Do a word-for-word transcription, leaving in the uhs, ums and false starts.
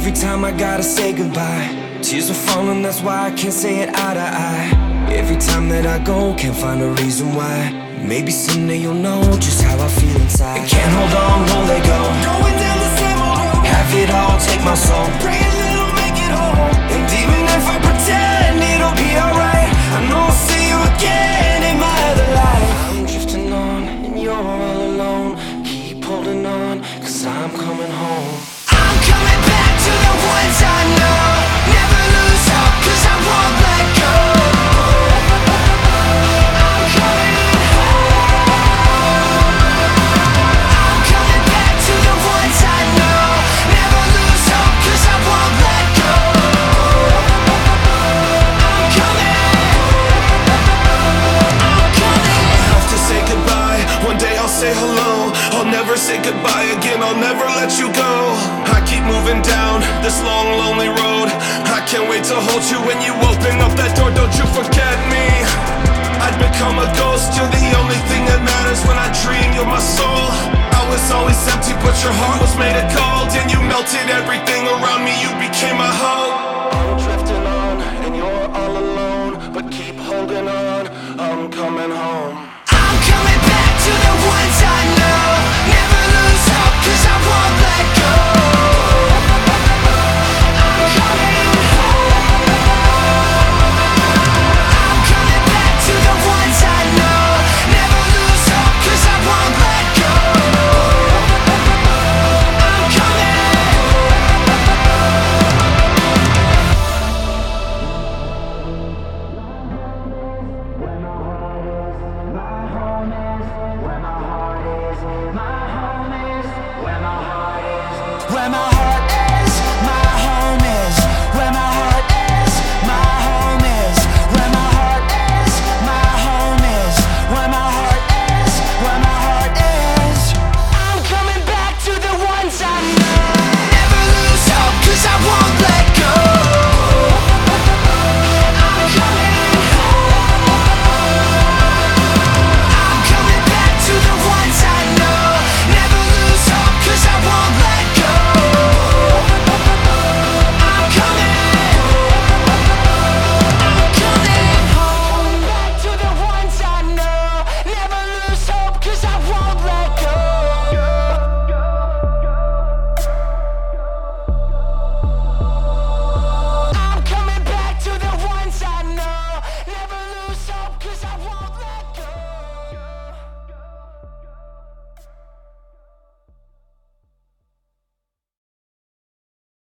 Every time I gotta say goodbye, tears are falling, that's why I can't say it eye to eye. Every time that I go, can't find a reason why. Maybe someday you'll know just how I feel inside. Can't hold on, won't let go. Going down the same old road. Have it all, take my soul. Pray a little, make it whole. And even if I pretend it'll be alright, I know I'll see you again in my other life. I'm drifting on and you're all alone. Keep holding on, cause I'm coming home. I'm coming back to the ones I know. Never lose hope, cause I won't let go. I'm coming home. I'm coming back to the ones I know. Never lose hope, cause I won't let go. I'm coming. I'm coming. I have to say goodbye, one day I'll say hello. I'll never say goodbye again, I'll never let you go. I keep moving down this long lonely road. I can't wait to hold you when you open up that door. Don't you forget me. I'd become a ghost, you're the only thing that matters. When I dream, you're my soul. I was always empty, but your heart was made of gold. And you melted everything around me, you became my home.